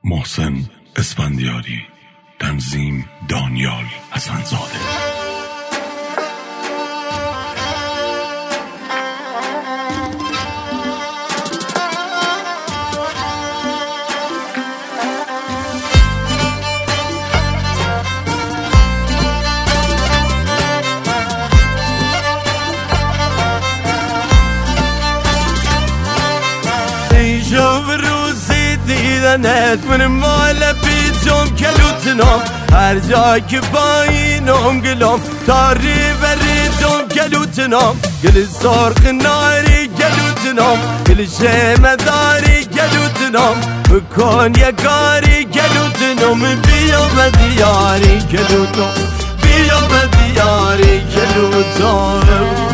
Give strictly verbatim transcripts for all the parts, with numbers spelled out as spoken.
محسن اسفندیاری، تنظیم دانیال حسن‌زاده. دیدنت من مال پیچم کلوتنم، هر جا که با اینم گلم تاری بریدم کلوتنم، گل سرخ ناری کلوتنم، گل شمداری کلوتنم، بکن یه کاری کلوتنم، بیا به دیاری کلوتنم، بیا به دیاری کلوتنم.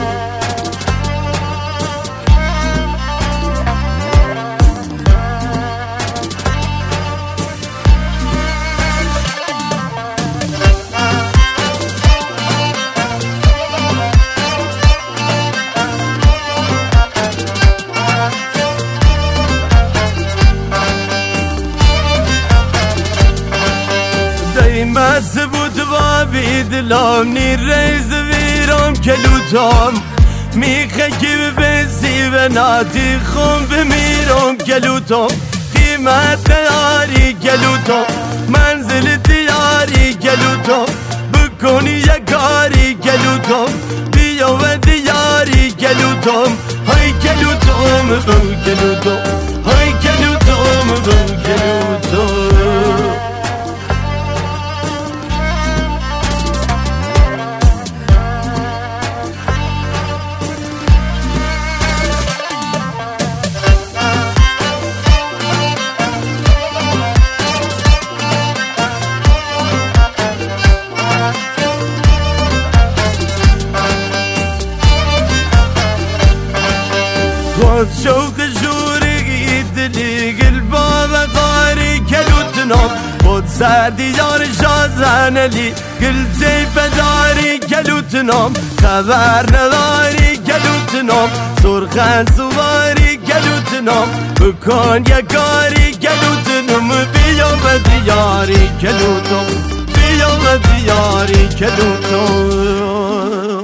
مست بود با بیدلام نی ریز ویرام کلوتام، میخه که بسی و نادی خون بمیرم کلوتام، قیمت داری کلوتام، منزل دیاری کلوتام، بکنی یک کاری کلوتام، بیا و دیاری کلوتام، های کلوتام بو کلوتام، های کلوتام بو کلوتام. شوق جوری دلی قلبا و غاری کلوتنم، خود سردی یار شازن علی گل زیف داری کلوتنم، خبر نداری کلوتنم، سرخن سواری کلوتنم، بکن یک کاری کلوتنم، بیا به دیاری کلوتنم، بیا به دیاری کلوتنم.